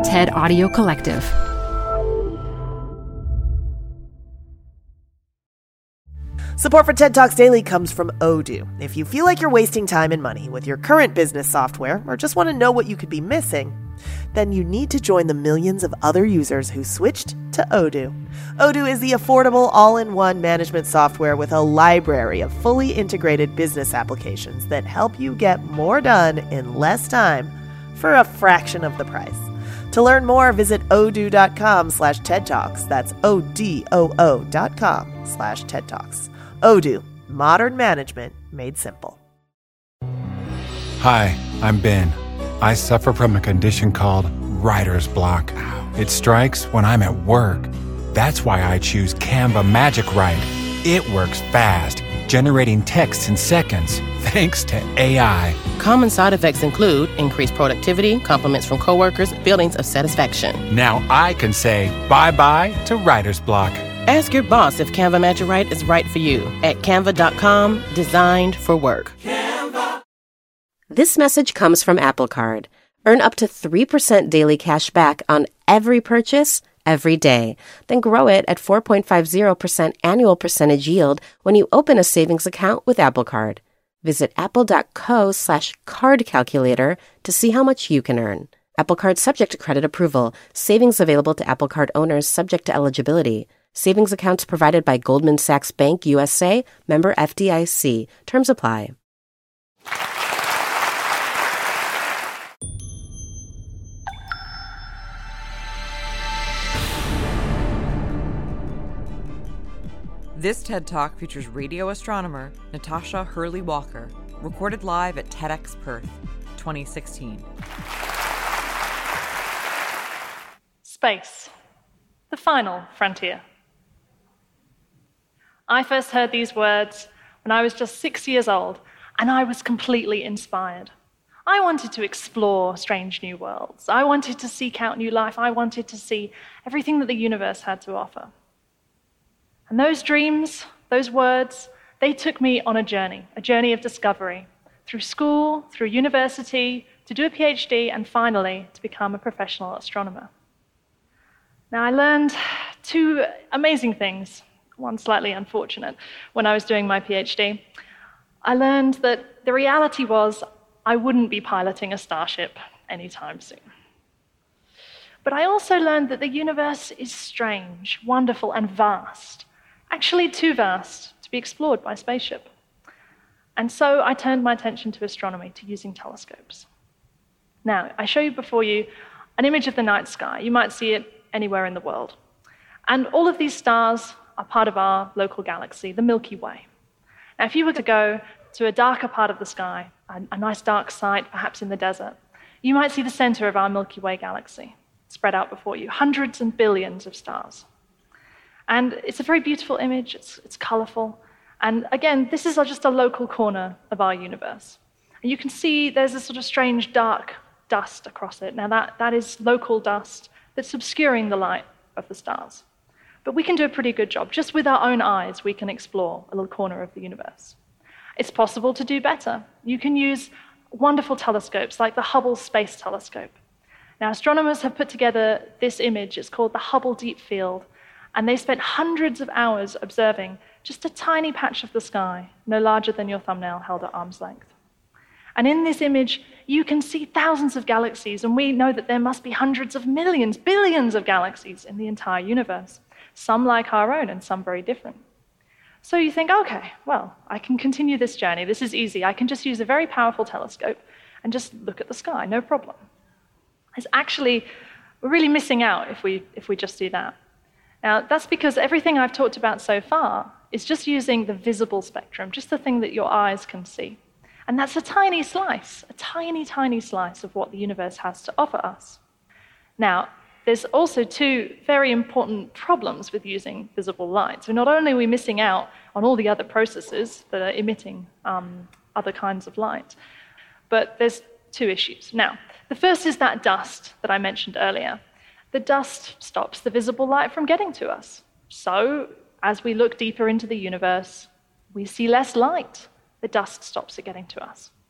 TED Audio Collective. Support for TED Talks Daily comes from Odoo. If you feel like you're wasting time and money with your current business software or just want to know what you could be missing, then you need to join the millions of other users who switched to Odoo. Odoo is the affordable all-in-one management software with a library of fully integrated business applications that help you get more done in less time for a fraction of the price. To learn more, visit odoo.com/TED Talks. That's odoo.com/TED Talks. Odoo, modern management made simple. Hi, I'm Ben. I suffer from a condition called writer's block. It strikes when I'm at work. That's why I choose Canva Magic Write. It works fast, generating text in seconds, thanks to AI. Common side effects include increased productivity, compliments from coworkers, feelings of satisfaction. Now I can say bye-bye to writer's block. Ask your boss if Canva Magic Write is right for you at canva.com, designed for work. Canva. This message comes from Apple Card. Earn up to 3% daily cash back on every purchase every day. Then grow it at 4.50% annual percentage yield when you open a savings account with Apple Card. Visit apple.co/card calculator to see how much you can earn. Apple Card subject to credit approval. Savings available to Apple Card owners subject to eligibility. Savings accounts provided by Goldman Sachs Bank USA, member FDIC. Terms apply. This TED Talk features radio astronomer Natasha Hurley-Walker, recorded live at TEDx Perth, 2016. Space, the final frontier. I first heard these words when I was just 6 years old, and I was completely inspired. I wanted to explore strange new worlds. I wanted to seek out new life. I wanted to see everything that the universe had to offer. And those dreams, those words, they took me on a journey of discovery, through school, through university, to do a PhD, and finally to become a professional astronomer. Now, I learned two amazing things, one slightly unfortunate, when I was doing my PhD. I learned that the reality was I wouldn't be piloting a starship anytime soon. But I also learned that the universe is strange, wonderful, and vast. Actually too vast to be explored by spaceship. And so I turned my attention to astronomy, to using telescopes. Now, I show you before you an image of the night sky. You might see it anywhere in the world. And all of these stars are part of our local galaxy, the Milky Way. Now, if you were to go to a darker part of the sky, a nice dark site, perhaps in the desert, you might see the center of our Milky Way galaxy spread out before you, hundreds and billions of stars. And it's a very beautiful image, it's colorful. And again, this is just a local corner of our universe. And you can see there's a sort of strange dark dust across it. Now that is local dust that's obscuring the light of the stars. But we can do a pretty good job. Just with our own eyes, we can explore a little corner of the universe. It's possible to do better. You can use wonderful telescopes like the Hubble Space Telescope. Now, astronomers have put together this image. It's called the Hubble Deep Field. And they spent hundreds of hours observing just a tiny patch of the sky, no larger than your thumbnail held at arm's length. And in this image, you can see thousands of galaxies, and we know that there must be hundreds of millions, billions of galaxies in the entire universe, some like our own and some very different. So you think, okay, well, I can continue this journey. This is easy. I can just use a very powerful telescope and just look at the sky, no problem. We're really missing out if we just do that. Now, that's because everything I've talked about so far is just using the visible spectrum, just the thing that your eyes can see. And that's a tiny slice, a tiny, tiny slice of what the universe has to offer us. Now, there's also two very important problems with using visible light. So not only are we missing out on all the other processes that are emitting other kinds of light, but there's two issues. Now, the first is that dust that I mentioned earlier. The dust stops the visible light from getting to us. So, as we look deeper into the universe, we see less light. The dust stops it getting to us.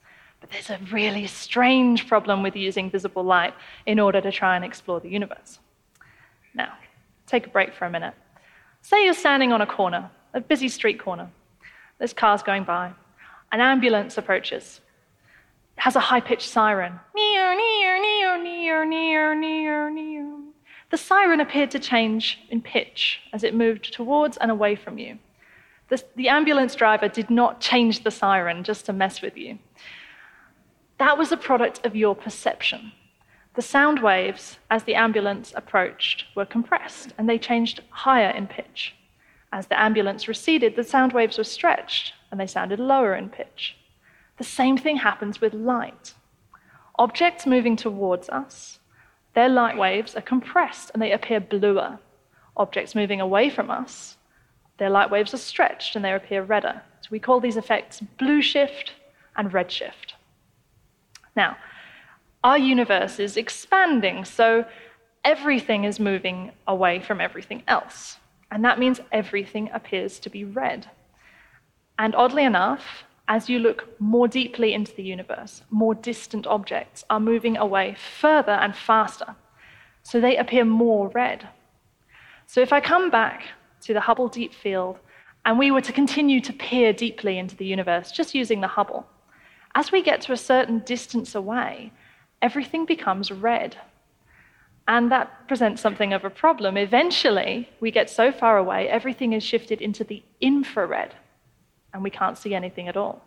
But there's a really strange problem with using visible light in order to try and explore the universe. Now, take a break for a minute. Say you're standing on a corner, a busy street corner. There's cars going by. An ambulance approaches. It has a high-pitched siren. Near, near, near, near, near, near, near. The siren appeared to change in pitch as it moved towards and away from you. The ambulance driver did not change the siren just to mess with you. That was a product of your perception. The sound waves, as the ambulance approached, were compressed, and they changed higher in pitch. As the ambulance receded, the sound waves were stretched, and they sounded lower in pitch. The same thing happens with light. Objects moving towards us, their light waves are compressed, and they appear bluer. Objects moving away from us, their light waves are stretched, and they appear redder. So we call these effects blue shift and red shift. Now, our universe is expanding, so everything is moving away from everything else. And that means everything appears to be red. And oddly enough, as you look more deeply into the universe, more distant objects are moving away further and faster, so they appear more red. So if I come back to the Hubble Deep Field, and we were to continue to peer deeply into the universe, just using the Hubble, as we get to a certain distance away, everything becomes red. And that presents something of a problem. Eventually, we get so far away, everything is shifted into the infrared, and we can't see anything at all.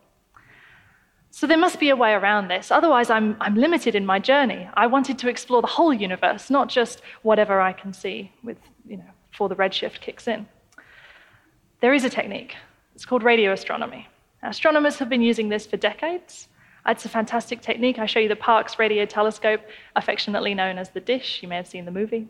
So there must be a way around this. Otherwise, I'm limited in my journey. I wanted to explore the whole universe, not just whatever I can see with, before the redshift kicks in. There is a technique. It's called radio astronomy. Astronomers have been using this for decades. It's a fantastic technique. I show you the Parkes Radio Telescope, affectionately known as the Dish. You may have seen the movie.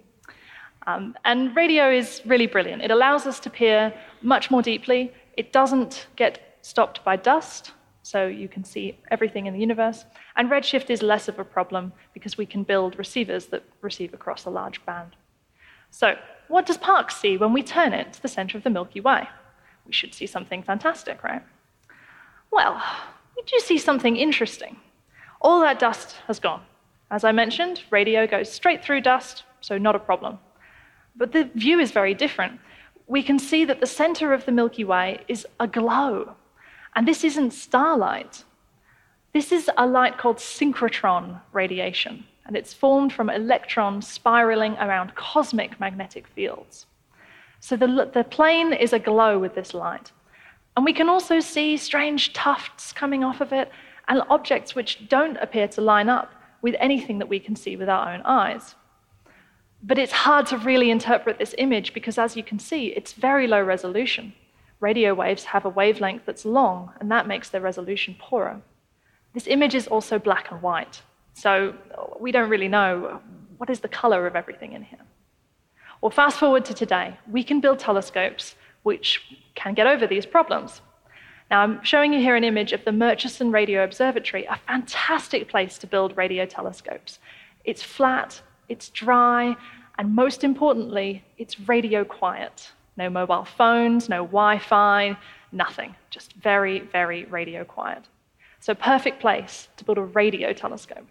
And radio is really brilliant. It allows us to peer much more deeply. It doesn't get stopped by dust, so you can see everything in the universe. And redshift is less of a problem because we can build receivers that receive across a large band. So what does Parkes see when we turn it to the center of the Milky Way? We should see something fantastic, right? Well, we do see something interesting. All that dust has gone. As I mentioned, radio goes straight through dust, so not a problem. But the view is very different. We can see that the center of the Milky Way is aglow. And this isn't starlight. This is a light called synchrotron radiation, and it's formed from electrons spiraling around cosmic magnetic fields. So the plane is aglow with this light. And we can also see strange tufts coming off of it and objects which don't appear to line up with anything that we can see with our own eyes. But it's hard to really interpret this image because, as you can see, it's very low resolution. Radio waves have a wavelength that's long, and that makes their resolution poorer. This image is also black and white, so we don't really know what is the color of everything in here. Well, fast forward to today. We can build telescopes which can get over these problems. Now, I'm showing you here an image of the Murchison Radio Observatory, a fantastic place to build radio telescopes. It's flat, it's dry, and most importantly, it's radio quiet. No mobile phones, no Wi-Fi, nothing. Just very, very radio quiet. So perfect place to build a radio telescope.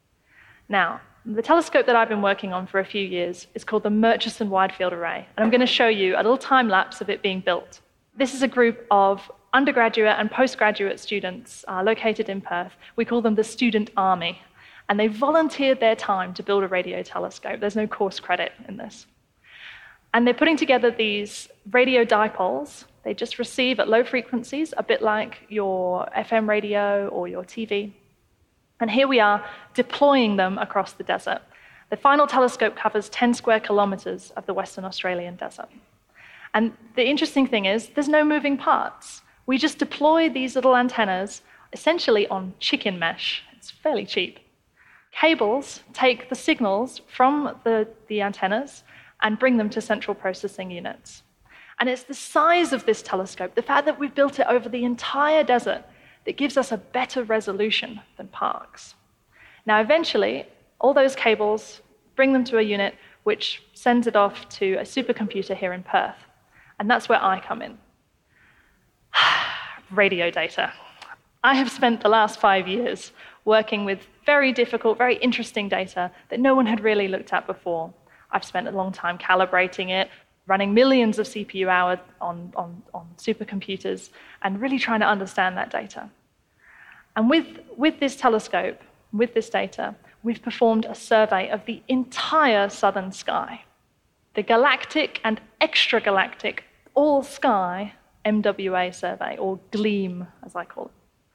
Now, the telescope that I've been working on for a few years is called the Murchison Wide Field Array, and I'm going to show you a little time lapse of it being built. This is a group of undergraduate and postgraduate students located in Perth. We call them the Student Army, and they volunteered their time to build a radio telescope. There's no course credit in this. And they're putting together these radio dipoles. They just receive at low frequencies, a bit like your FM radio or your TV. And here we are deploying them across the desert. The final telescope covers 10 square kilometers of the Western Australian desert. And the interesting thing is, there's no moving parts. We just deploy these little antennas essentially on chicken mesh. It's fairly cheap. Cables take the signals from the antennas and bring them to central processing units. And it's the size of this telescope, the fact that we've built it over the entire desert, that gives us a better resolution than Parkes. Now, eventually, all those cables bring them to a unit which sends it off to a supercomputer here in Perth. And that's where I come in. Radio data. I have spent the last 5 years working with very difficult, very interesting data that no one had really looked at before. I've spent a long time calibrating it, running millions of CPU hours on supercomputers, and really trying to understand that data. And with this telescope, with this data, we've performed a survey of the entire southern sky, the galactic and extragalactic all-sky MWA survey, or GLEAM, as I call it.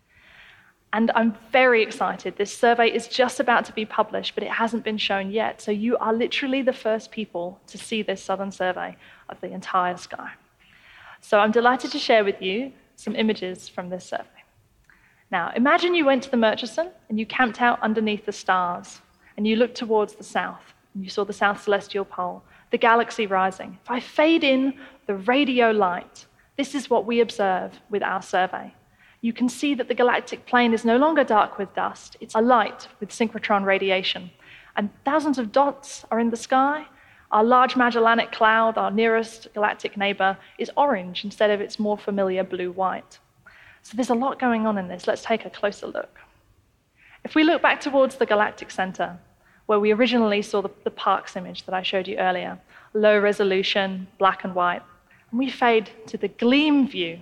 And I'm very excited. This survey is just about to be published, but it hasn't been shown yet. So you are literally the first people to see this southern survey of the entire sky. So I'm delighted to share with you some images from this survey. Now, imagine you went to the Murchison and you camped out underneath the stars and you looked towards the south and you saw the South Celestial Pole, the galaxy rising. If I fade in the radio light, this is what we observe with our survey. You can see that the galactic plane is no longer dark with dust. It's alight with synchrotron radiation. And thousands of dots are in the sky. Our Large Magellanic Cloud, our nearest galactic neighbor, is orange instead of its more familiar blue-white. So there's a lot going on in this. Let's take a closer look. If we look back towards the galactic center, where we originally saw the Parkes image that I showed you earlier, low resolution, black and white, and we fade to the GLEAM view,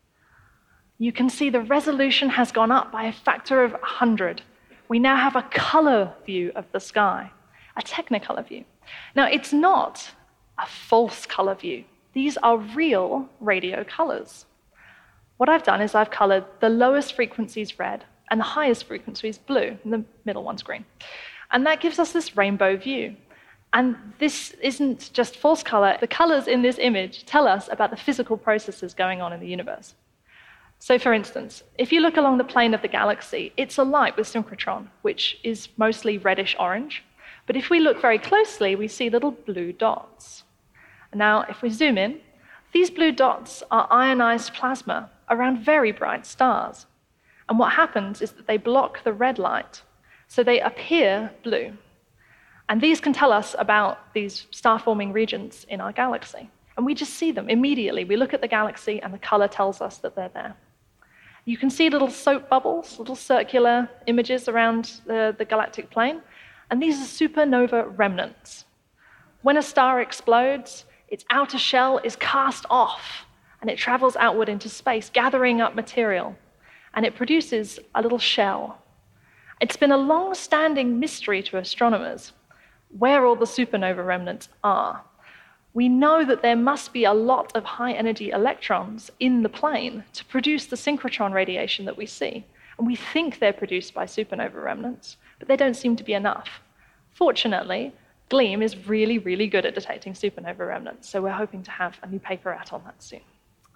you can see the resolution has gone up by a factor of 100. We now have a color view of the sky, a technicolor view. Now, it's not a false color view. These are real radio colors. What I've done is I've colored the lowest frequencies red and the highest frequencies blue, and the middle one's green. And that gives us this rainbow view. And this isn't just false color. The colors in this image tell us about the physical processes going on in the universe. So for instance, if you look along the plane of the galaxy, it's alight with synchrotron, which is mostly reddish-orange. But if we look very closely, we see little blue dots. Now, if we zoom in, these blue dots are ionized plasma around very bright stars. And what happens is that they block the red light, so they appear blue. And these can tell us about these star-forming regions in our galaxy. And we just see them immediately. We look at the galaxy, and the color tells us that they're there. You can see little soap bubbles, little circular images around the galactic plane, and these are supernova remnants. When a star explodes, its outer shell is cast off, and it travels outward into space, gathering up material, and it produces a little shell. It's been a long-standing mystery to astronomers where all the supernova remnants are. We know that there must be a lot of high-energy electrons in the plane to produce the synchrotron radiation that we see. And we think they're produced by supernova remnants, but they don't seem to be enough. Fortunately, GLEAM is really, really good at detecting supernova remnants, so we're hoping to have a new paper out on that soon.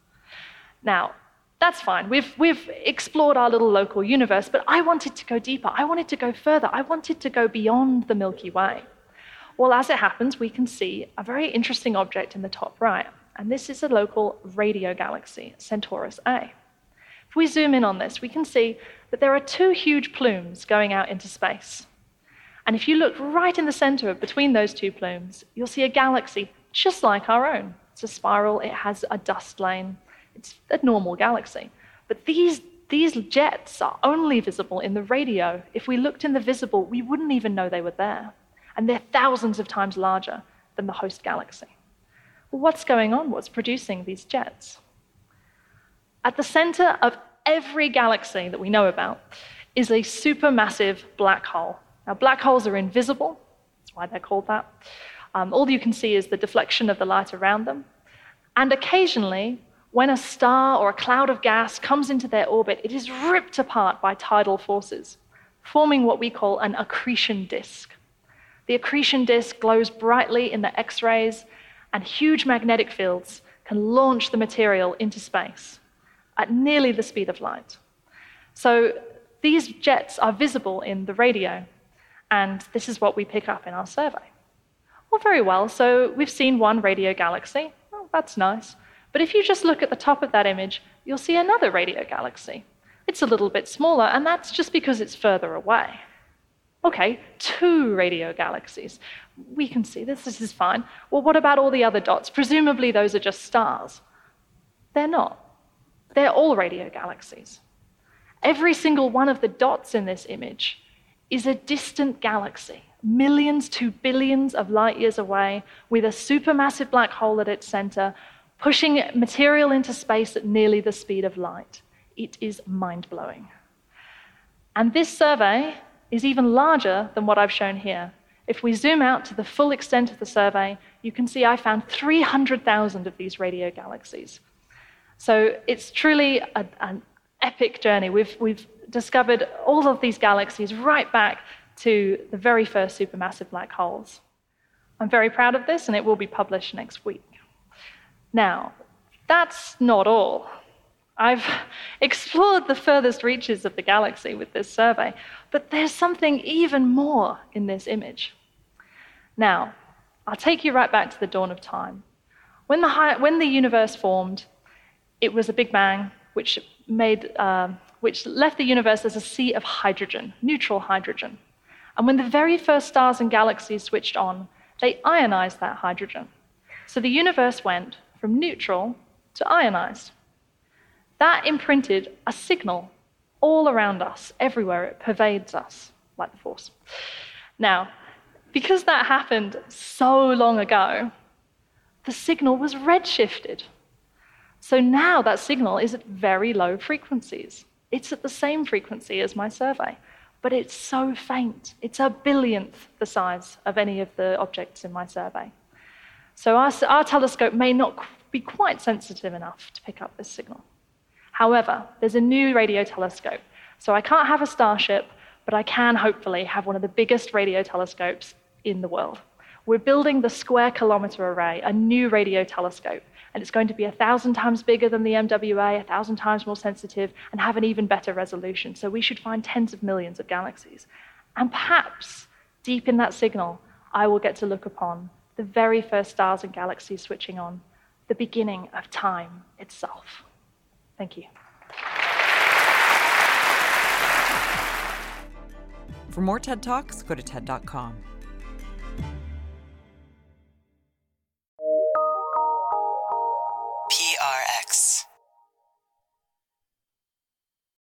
Now, that's fine. We've explored our little local universe, but I wanted to go deeper. I wanted to go further. I wanted to go beyond the Milky Way. Well, as it happens, we can see a very interesting object in the top right, and this is a local radio galaxy, Centaurus A. If we zoom in on this, we can see that there are two huge plumes going out into space. And if you look right in the center between those two plumes, you'll see a galaxy just like our own. It's a spiral, it has a dust lane, it's a normal galaxy. But these jets are only visible in the radio. If we looked in the visible, we wouldn't even know they were there. And they're thousands of times larger than the host galaxy. Well, what's going on? What's producing these jets? At the center of every galaxy that we know about is a supermassive black hole. Now, black holes are invisible. That's why they're called that. All you can see is the deflection of the light around them. And occasionally, when a star or a cloud of gas comes into their orbit, it is ripped apart by tidal forces, forming what we call an accretion disk. The accretion disk glows brightly in the X-rays, and huge magnetic fields can launch the material into space at nearly the speed of light. So these jets are visible in the radio, and this is what we pick up in our survey. Well, very well, so we've seen one radio galaxy. Well, that's nice. But if you just look at the top of that image, you'll see another radio galaxy. It's a little bit smaller, and that's just because it's further away. Okay, two radio galaxies. We can see this is fine. Well, what about all the other dots? Presumably those are just stars. They're not. They're all radio galaxies. Every single one of the dots in this image is a distant galaxy, millions to billions of light years away, with a supermassive black hole at its center, pushing material into space at nearly the speed of light. It is mind-blowing. And this survey is even larger than what I've shown here. If we zoom out to the full extent of the survey, you can see I found 300,000 of these radio galaxies. So it's truly an epic journey. We've discovered all of these galaxies right back to the very first supermassive black holes. I'm very proud of this, and it will be published next week. Now, that's not all. I've explored the furthest reaches of the galaxy with this survey, but there's something even more in this image. Now, I'll take you right back to the dawn of time. When the universe formed, it was a Big Bang, which left the universe as a sea of hydrogen, neutral hydrogen. And when the very first stars and galaxies switched on, they ionized that hydrogen. So the universe went from neutral to ionized. That imprinted a signal all around us, everywhere. It pervades us, like the Force. Now, because that happened so long ago, the signal was redshifted. So now that signal is at very low frequencies. It's at the same frequency as my survey, but it's so faint. It's a billionth the size of any of the objects in my survey. So our telescope may not be quite sensitive enough to pick up this signal. However, there's a new radio telescope, so I can't have a Starship, but I can hopefully have one of the biggest radio telescopes in the world. We're building the Square Kilometre Array, a new radio telescope, and it's going to be 1,000 times bigger than the MWA, 1,000 times more sensitive, and have an even better resolution. So we should find tens of millions of galaxies. And perhaps, deep in that signal, I will get to look upon the very first stars and galaxies switching on, the beginning of time itself. Thank you. For more TED Talks, go to TED.com.